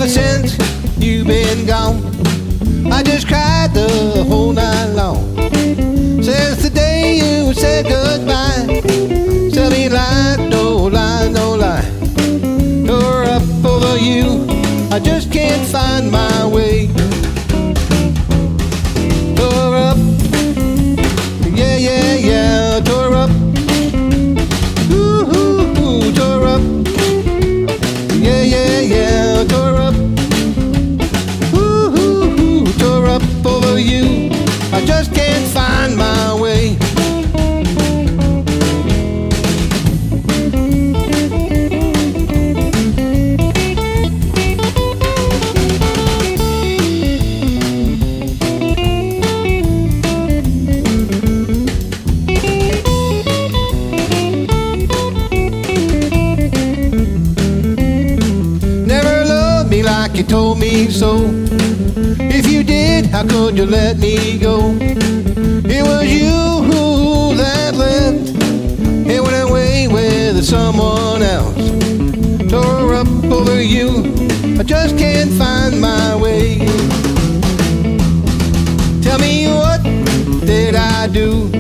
Ever since you've been gone, I just cried the whole night long. Since the day you said goodbye, tell me lie, no lie, no lie. Tore up over you, I just can't find my way. Tore up, yeah, yeah, yeah, tore up. Ooh, ooh, ooh, tore up. Yeah, yeah, yeah, tore up. Ooh, ooh, ooh, tore up over you, I just can't find my way. Like you told me so. If you did, how could you let me go? It was you who that left and went away with someone else. Tore up over you, I just can't find my way. Tell me, what did I do